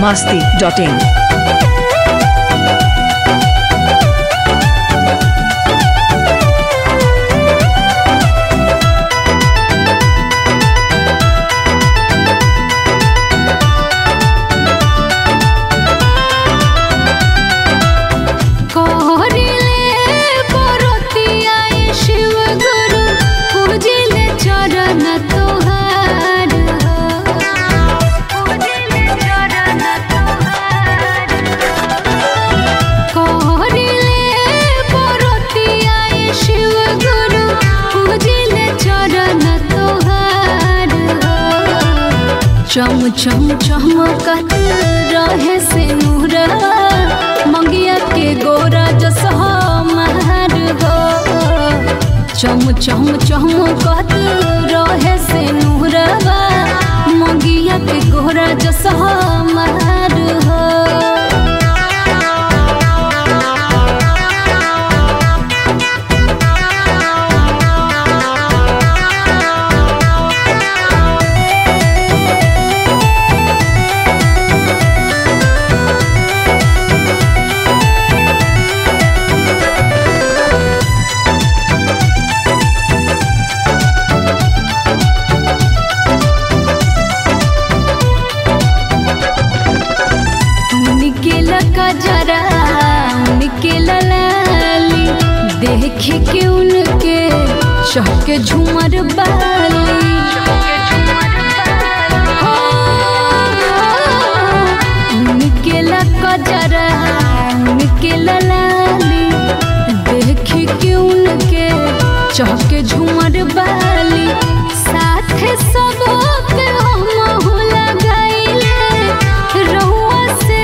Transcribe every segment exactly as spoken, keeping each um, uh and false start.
masti dot in. चम चम चमकत रहे से नूरा मंगिया के गोरा जसहा महर हो। चम चम चमकत रहे से नूरा मंगिया के गोरा जसहा महर हो। जरा उनके ललाली देख के उनके चहके झूमर बाली उनके लका जरा उनके ललाली देख के उनके चहके झूमर बाली साथ सब के हम लगाइले रहुआ से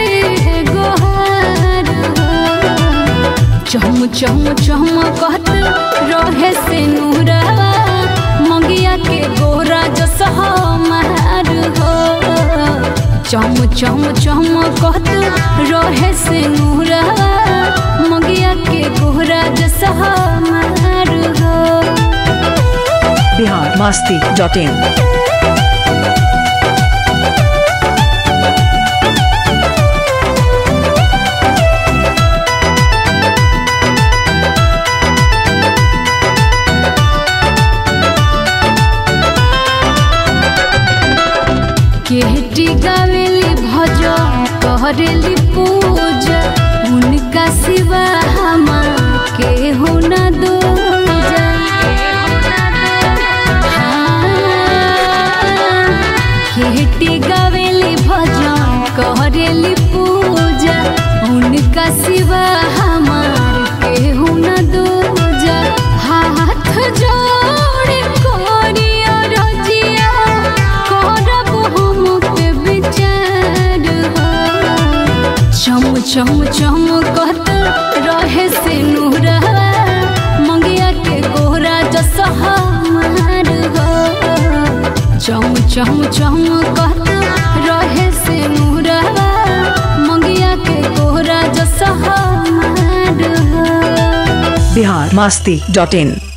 चम चम चमकत रहे से नूरा मंगिया के गोरा जसहा महर हो। चम चम चमकत रहे से नूरा मंगिया के गोरा जसहा महर हो। Bihar masti dot in. केहटी गावेली भजन कहरेली पूजा उनका सिवा हमा के हो न दूजा। केहटी गावेली भजन कहरेली पूजा उनका सिवा हमार के हो न दूजा। हाथ जोड़े कोरिया रजिया करब हम पे विचार हो। चम चम चमकत रहे से नूरा मंगिया के गोरा जसहा महर हो। चम चम चमकत रहे से नूरा मंगिया के गोरा जसहा महर हो। Bihar masti dot in.